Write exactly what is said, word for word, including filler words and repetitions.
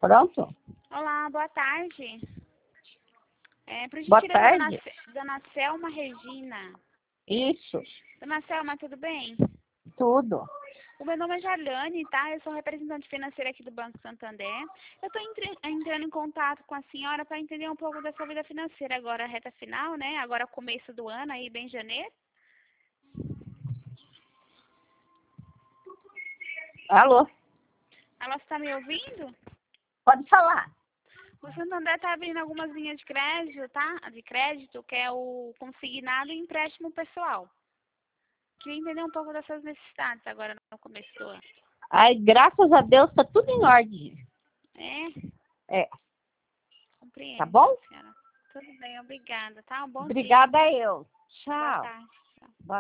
Pronto? Olá, boa tarde. É, por Boa gentileza, tarde. Dona, Dona Selma Regina. Isso, Dona Selma, tudo bem? tudo. O meu nome é Jaliane, tá? Eu sou representante financeira aqui do Banco Santander. Eu estou entrando em contato com a senhora para entender um pouco da sua vida financeira agora, reta final, né? Agora começo do ano, aí bem janeiro. Alô? Ela está me ouvindo? Pode falar. O Santander está abrindo algumas linhas de crédito, tá? De crédito, que é o consignado e empréstimo pessoal. Queria entender um pouco das suas necessidades agora no começo do ano. Ai, graças a Deus, tá tudo em ordem. É? É, tá Compreendo, bom? senhora. Tudo bem, obrigada, tá? Um bom dia. Obrigada a eu. Boa Tchau. tarde.